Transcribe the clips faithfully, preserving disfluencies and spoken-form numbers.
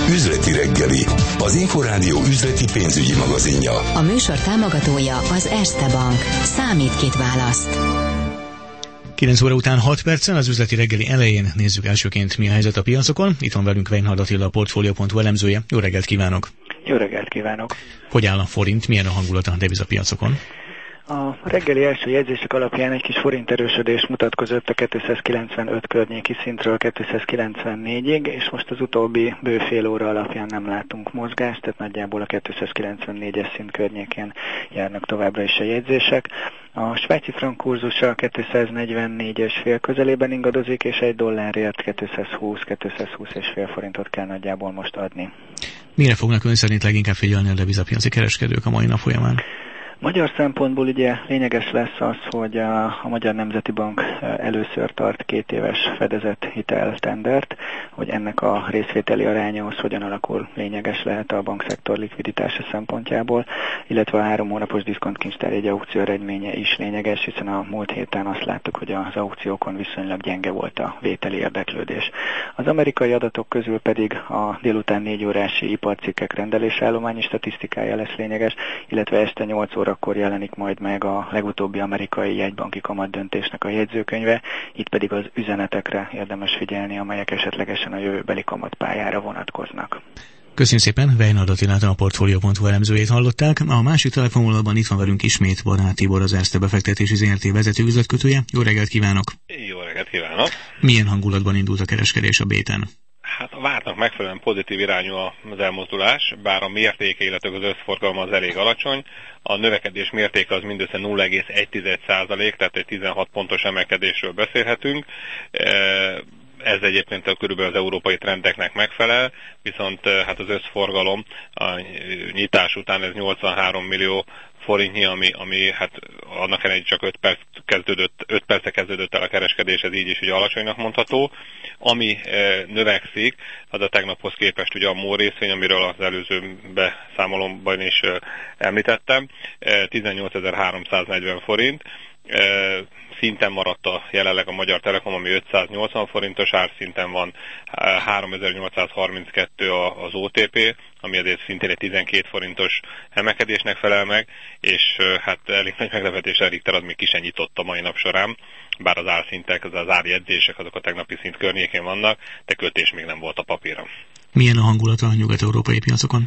Üzleti reggeli, az Inforádió üzleti pénzügyi magazinja. A műsor támogatója az Erste Bank. Számít, kit választ. kilenc óra után hat perccel az üzleti reggeli elején nézzük elsőként, mi a helyzet a piacokon. Itt van velünk Weinhard Attila, a Portfolio pont hu elemzője. Jó reggelt kívánok! Jó reggelt kívánok! Hogy áll a forint, milyen a hangulata a devizapiacokon? A reggeli első jegyzések alapján egy kis forint erősödés mutatkozott a kétszázkilencvenöt környéki szintről kétszázkilencvennégyig, és most az utóbbi bő fél óra alapján nem látunk mozgást, tehát nagyjából a kétszázkilencvennégyes szint környékén járnak továbbra is a jegyzések. A svájci frank kurzusa kétszáznegyvennégyes fél közelében ingadozik, és egy dollárért kétszázhúsz-kétszázhúsz és fél forintot kell nagyjából most adni. Mire fognak ön szerint leginkább figyelni a devizapiaci kereskedők a mai nap folyamán? Magyar szempontból ugye lényeges lesz az, hogy a, a Magyar Nemzeti Bank először tart két éves fedezett hiteltendert, hogy ennek a részvételi aránya az hogyan alakul, lényeges lehet a bankszektor likviditása szempontjából, illetve a három hónapos diszkontkincstár egy aukció eredménye is lényeges, hiszen a múlt héten azt láttuk, hogy az aukciókon viszonylag gyenge volt a vételi érdeklődés. Az amerikai adatok közül pedig a délután négy órási iparcikkek rendelésállományi statisztikája lesz lényeges, illetve este nyolc óra akkor jelenik majd meg a legutóbbi amerikai jegybanki kamatdöntésnek a jegyzőkönyve, itt pedig az üzenetekre érdemes figyelni, amelyek esetlegesen a jövőbeli kamatpályára vonatkoznak. Köszönjük szépen, Weinhard Attilát, a Portfolio pont hu elemzőjét hallották. A másik telefonvonalban itt van velünk ismét Barát Tibor, az Erste befektetési zé er té vezető üzletkötője. Jó reggelt kívánok! Jó reggelt kívánok! Milyen hangulatban indult a kereskedés a béten? Hát a vártnak megfelelően pozitív irányú az elmozdulás, bár a mértéke, illetve az összforgalma az elég alacsony. A növekedés mértéke az mindössze nulla egész egy százalék, tehát egy tizenhat pontos emelkedésről beszélhetünk. Ez egyébként körülbelül az európai trendeknek megfelel, viszont hát az összforgalom a nyitás után ez nyolcvanhárom millió forintnyi, ami, ami hát annak ellenére csak öt perc kezdődött, öt perce kezdődött el a kereskedés, ez így is ugye alacsonynak mondható. Ami e, növekszik, az a tegnaphoz képest ugye a MOL részvény, amiről az előző beszámolomban is e, említettem, e, tizennyolcezer-háromszáznegyven forint. E, szinten maradt a jelenleg a Magyar Telekom, ami ötszáznyolcvan forintos árszinten van, háromezer-nyolcszázharminckettő az o té pé, ami azért szintén egy tizenkét forintos emelkedésnek felel meg, és hát elég nagy meglepetéssel Richter az még ki sem nyitott a mai nap során, bár az árszintek, az árjegyzések azok a tegnapi szint környékén vannak, de kötés még nem volt a papíron. Milyen a hangulata a nyugat-európai piacokon?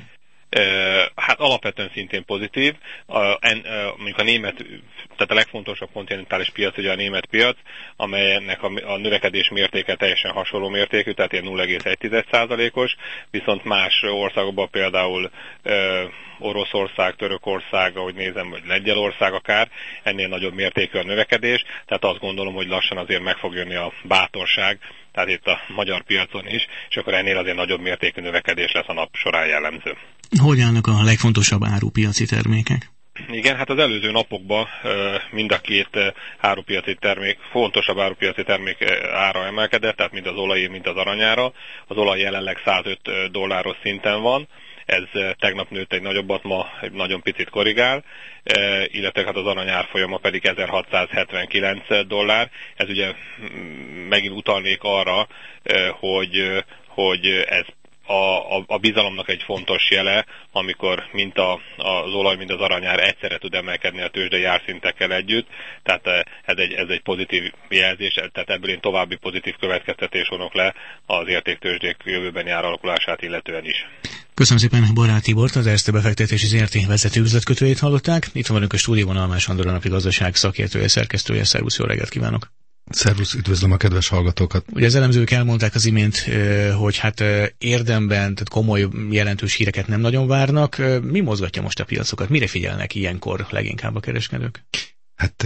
Hát alapvetően szintén pozitív. A, en, mondjuk a német, tehát a legfontosabb kontinentális piac ugye a német piac, amelynek a, a növekedés mértéke teljesen hasonló mértékű, tehát ilyen nulla egész egy százalékos, viszont más országokban például e, Oroszország, Törökország, ahogy nézem, vagy Lengyelország akár, ennél nagyobb mértékű a növekedés, tehát azt gondolom, hogy lassan azért meg fog jönni a bátorság, tehát itt a magyar piacon is, és akkor ennél azért nagyobb mértékű növekedés lesz a nap során jellemző. Hogy állnak a legfontosabb árupiaci termékek? Igen, hát az előző napokban mind a két árupiaci termék, fontosabb árupiaci termék ára emelkedett, tehát mind az olaj, mind az aranyára. Az olaj jelenleg százöt dolláros szinten van, ez tegnap nőtt egy nagyobbat, ma egy nagyon picit korrigál, illetve hát az arany árfolyama pedig ezerhatszázhetvenkilenc dollár. Ez ugye megint utalnék arra, hogy, hogy ez A, a, a bizalomnak egy fontos jele, amikor mint a, az olaj, mint az aranyár egyszerre tud emelkedni a tőzsdei árszintekkel együtt, tehát ez egy, ez egy pozitív jelzés, tehát ebből én további pozitív következtetés vonok le az értéktőzsdék jövőbeni áralakulását illetően is. Köszönöm szépen Barát Tibort, az Erste befektetési zé er té vezető üzletkötőjét hallották. Itt van velünk a stúdióban Almás Andor, a napi gazdaság szakértője, szerkesztője. Szervusz, jó reggelt kívánok! Szervusz, üdvözlöm a kedves hallgatókat. Ugye az elemzők elmondták az imént, hogy hát érdemben, tehát komoly, jelentős híreket nem nagyon várnak. Mi mozgatja most a piacokat? Mire figyelnek ilyenkor leginkább a kereskedők? Hát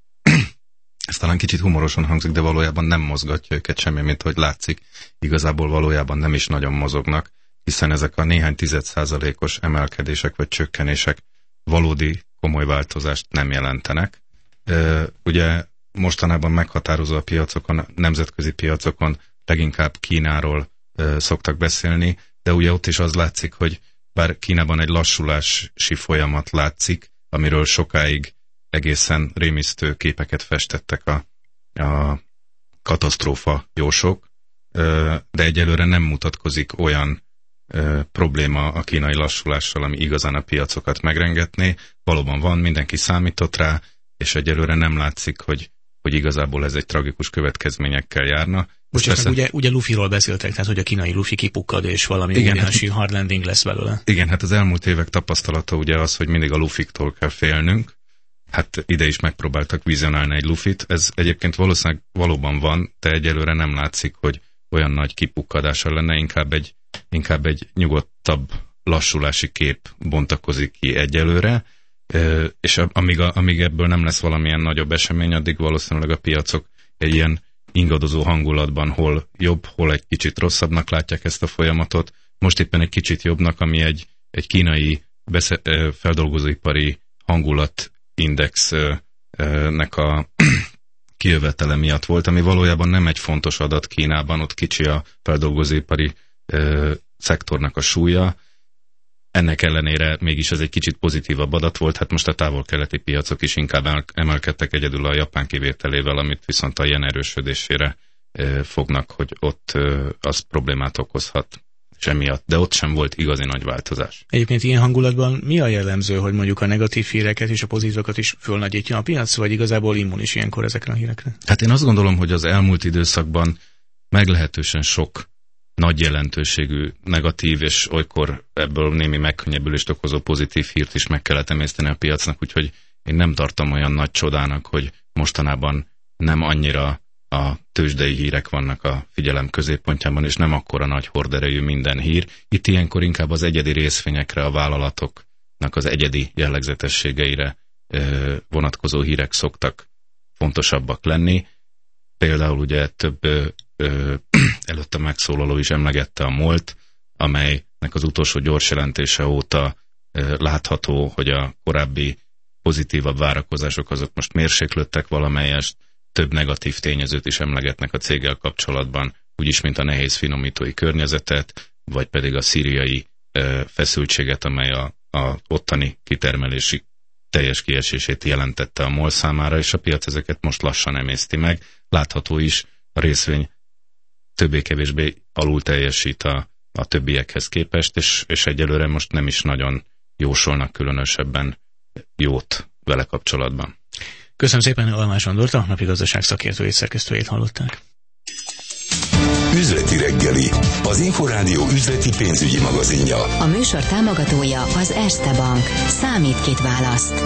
ez talán kicsit humorosan hangzik, de valójában nem mozgatja őket semmi, mint hogy látszik. Igazából valójában nem is nagyon mozognak, hiszen ezek a néhány tized százalékos emelkedések vagy csökkenések valódi komoly változást nem jelentenek. Ugye mostanában meghatározó a piacokon, nemzetközi piacokon leginkább Kínáról e, szoktak beszélni, de ugye ott is az látszik, hogy bár Kínában egy lassulási folyamat látszik, amiről sokáig egészen rémisztő képeket festettek a, a katasztrófa jósok, e, de egyelőre nem mutatkozik olyan ö, probléma a kínai lassulással, ami igazán a piacokat megrengetné. Valóban van, mindenki számított rá, és egyelőre nem látszik, hogy, hogy igazából ez egy tragikus következményekkel járna. Most persze... ugye, ugye Luffyról beszéltek, tehát hogy a kínai Luffy kipukkad, és valami óriási hát, hard landing lesz belőle. Igen, hát az elmúlt évek tapasztalata ugye az, hogy mindig a Luffy-tól kell félnünk. Hát ide is megpróbáltak vizionálni egy Luffy-t. Ez egyébként valószínűleg valóban van, de egyelőre nem látszik, hogy olyan nagy kipukkadása lenne, inkább egy, inkább egy nyugodtabb lassulási kép bontakozik ki egyelőre, és amíg, a, amíg ebből nem lesz valamilyen nagyobb esemény, addig valószínűleg a piacok egy ilyen ingadozó hangulatban hol jobb, hol egy kicsit rosszabbnak látják ezt a folyamatot. Most éppen egy kicsit jobbnak, ami egy, egy kínai besze, feldolgozóipari hangulatindexnek a kijövetele miatt volt, ami valójában nem egy fontos adat Kínában, ott kicsi a feldolgozóipari szektornak a súlya. Ennek ellenére mégis ez egy kicsit pozitívabb adat volt, hát most a távol-keleti piacok is inkább emelkedtek egyedül a japán kivételével, amit viszont a yen erősödésére e, fognak, hogy ott e, az problémát okozhat semmiatt, de ott sem volt igazi nagy változás. Egyébként ilyen hangulatban mi a jellemző, hogy mondjuk a negatív híreket és a pozitívokat is fölnagyítja a piac, vagy igazából immunis ilyenkor ezekre a hírekre? Hát én azt gondolom, hogy az elmúlt időszakban meglehetősen sok nagy jelentőségű negatív, és olykor ebből némi megkönnyebbülést okozó pozitív hírt is meg kellett emészteni a piacnak, úgyhogy én nem tartom olyan nagy csodának, hogy mostanában nem annyira a tőzsdei hírek vannak a figyelem középpontjában, és nem akkora nagy horderejű minden hír. Itt ilyenkor inkább az egyedi részvényekre, a vállalatoknak az egyedi jellegzetességeire vonatkozó hírek szoktak fontosabbak lenni. Például ugye több Ö, előtte megszólaló is emlegette a MOL-t, amelynek az utolsó gyors jelentése óta ö, látható, hogy a korábbi pozitívabb várakozások azok most mérséklődtek valamelyest, több negatív tényezőt is emlegetnek a céggel kapcsolatban, úgyis, mint a nehéz finomítói környezetet, vagy pedig a szíriai ö, feszültséget, amely a, a ottani kitermelési teljes kiesését jelentette a MOL számára, és a piac ezeket most lassan emészti meg. Látható is, a részvény többé-kevésbé alul teljesít a, a többiekhez képest, és, és egyelőre most nem is nagyon jósolnak különösebben jót vele kapcsolatban. Köszönöm szépen, Almás Andort, a napi gazdaság szakértőjét, szerkesztőjét hallották. Üzleti reggeli, az Inforádió üzleti pénzügyi magazinja. A műsor támogatója az Erste Bank. Számít, kit választ.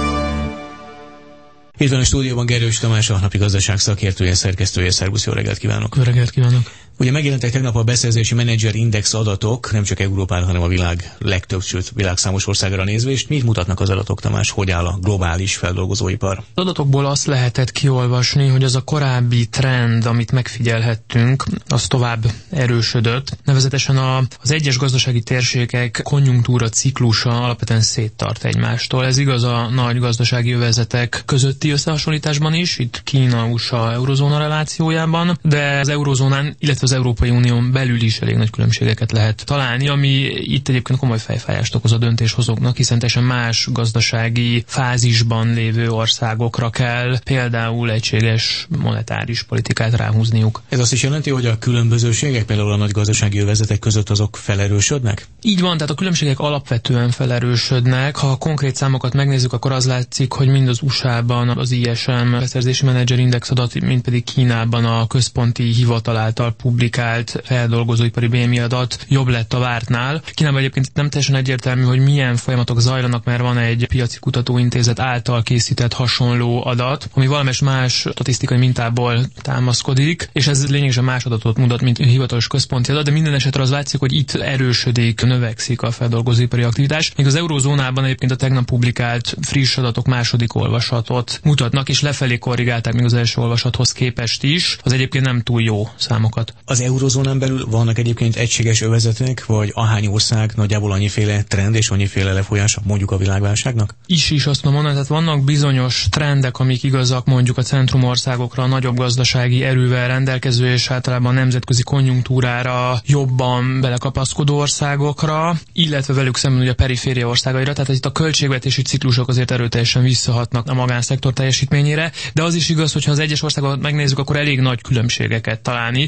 Itt van a stúdióban Gerős Tamás, a napi gazdaság szakértője, szerkesztője. Szervusz, jó reggelt kívánok! Jó reggelt kívánok! Ugye megjelentek tegnap a beszerzési menedzser index adatok, nem csak Európára, hanem a világ legtöbb, sőt világ számos országára nézve, és mit mutatnak az adatok, Tamás, hogy áll a globális feldolgozóipar? Az adatokból azt lehetett kiolvasni, hogy az a korábbi trend, amit megfigyelhettünk, az tovább erősödött. Nevezetesen a, az egyes gazdasági térségek konjunktúra ciklusa alapvetően széttart egymástól. Ez igaz a nagy gazdasági övezetek közötti összehasonlításban is, itt Kína, u es á, eurozóna relációjában, de az eurozónán, illetve az Európai Unión belül is elég nagy különbségeket lehet találni, ami itt egyébként komoly fejfájást okoz a döntéshozóknak, hiszen teljesen más gazdasági fázisban lévő országokra kell például egységes monetáris politikát ráhúzniuk. Ez azt is jelenti, hogy a különbözőségek például a nagy gazdasági övezetek között azok felerősödnek? Így van, tehát a különbségek alapvetően felerősödnek. Ha a konkrét számokat megnézzük, akkor az látszik, hogy mind az u es á-ban az i es em beszerzési menedzser index adat, mint pedig Kínában a központi hivatal által publikált feldolgozóipari bé em i adat jobb lett a vártnál. Kínában egyébként nem teljesen egyértelmű, hogy milyen folyamatok zajlanak, mert van egy piaci kutatóintézet által készített hasonló adat, ami valamelyes más statisztikai mintából támaszkodik, és ez lényegesen más adatot mutat, mint a hivatalos központi adat, de minden esetre az látszik, hogy itt erősödik, növekszik a feldolgozóipari aktivitás. Még az eurozónában egyébként a tegnap publikált friss adatok második olvasatot mutatnak, és lefelé korrigálták még az első olvasathoz képest is. Az egyébként nem túl jó számokat. Az eurozónán belül vannak egyébként egységes övezetek, vagy ahány ország nagyjából annyiféle trend és annyiféle lefolyása mondjuk a világválságnak? Is is azt mondom, tehát vannak bizonyos trendek, amik igazak mondjuk a centrumországokra, a nagyobb gazdasági erővel rendelkező és általában a nemzetközi konjunktúrára jobban belekapaszkodó országokra, illetve velük szemben ugye a periféria országaira, tehát itt a költségvetési ciklusok azért erőteljesen visszahatnak a magánszektor teljesítményére, de az is igaz, hogy ha az egyes országokat megnézzük, akkor elég nagy különbségeket találni. Tehát például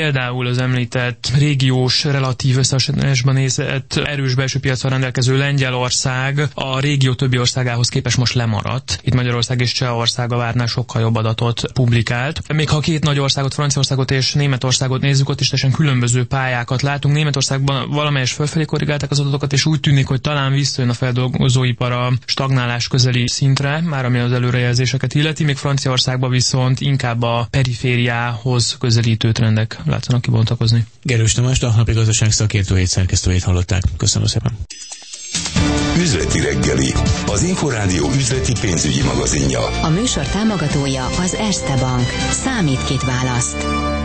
például az említett régiós, relatív összehasonlításban nézett erős belső piacon rendelkező Lengyelország a régió többi országához képest most lemaradt. Itt Magyarország és Csehország a vártnál sokkal jobb adatot publikált. Még ha két nagy országot, Franciaországot és Németországot nézzük, ott is teljesen különböző pályákat látunk. Németországban valamelyes fölfelé korrigálták az adatokat, és úgy tűnik, hogy talán visszajön a feldolgozóipar a stagnálás közeli szintre, már ami az előrejelzéseket illeti, még Franciaországban viszont inkább a perifériához közelítő trendek látszanak kibontakozni. Gerős Tamást, a Napi Gazdaság szakértőjét, szerkesztőjét hallották. Köszönöm szépen. Üzleti reggeli, az Inforádió üzleti pénzügyi magazinja. A műsor támogatója az Erste Bank. Számít, kit választ.